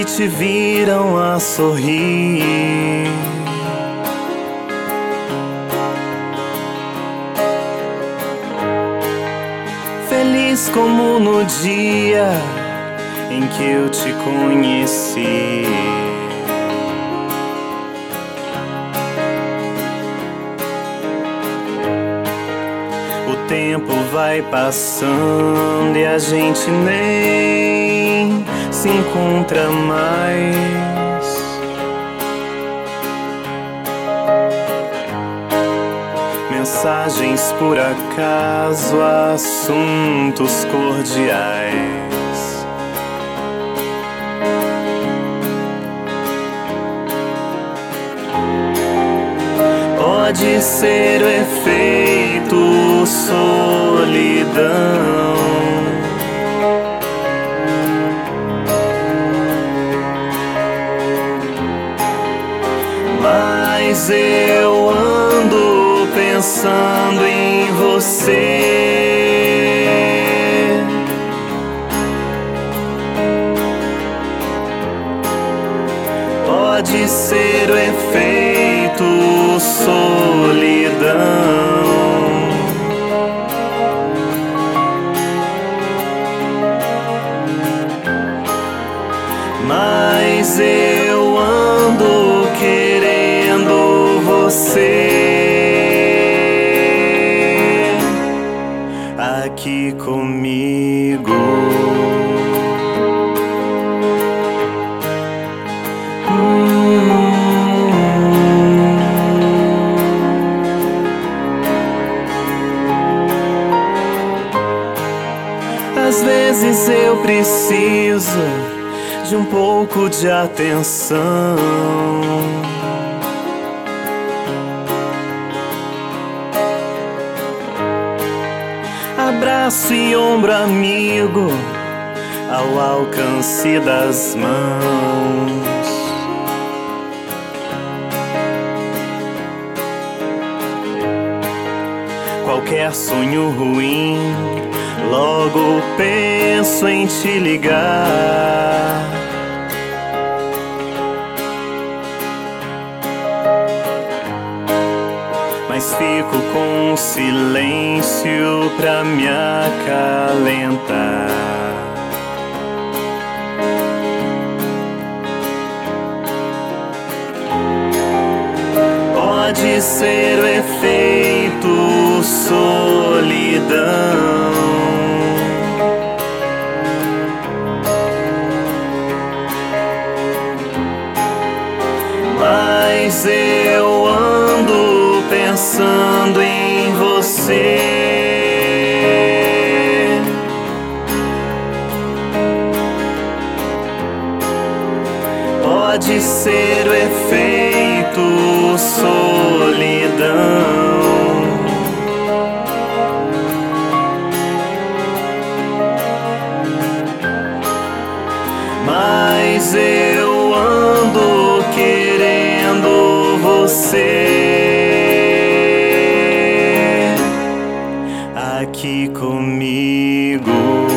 te viram a sorrir. Feliz como no dia em que eu te conheci. O tempo vai passando e a gente nem se encontra mais. Mensagens por acaso, assuntos cordiais. Pode ser o efeito solidão, mas eu ando pensando em você. Pode ser o efeito solidão, mas eu ando querendo você aqui comigo. Às vezes eu preciso de um pouco de atenção. Abraço e ombro amigo ao alcance das mãos. Qualquer sonho ruim, logo penso em te ligar. Mas fico com silêncio pra me acalentar. Pode ser o efeito solidão, mas eu ando pensando em você. Pode ser o efeito solidão, mas eu ando querendo você aqui comigo.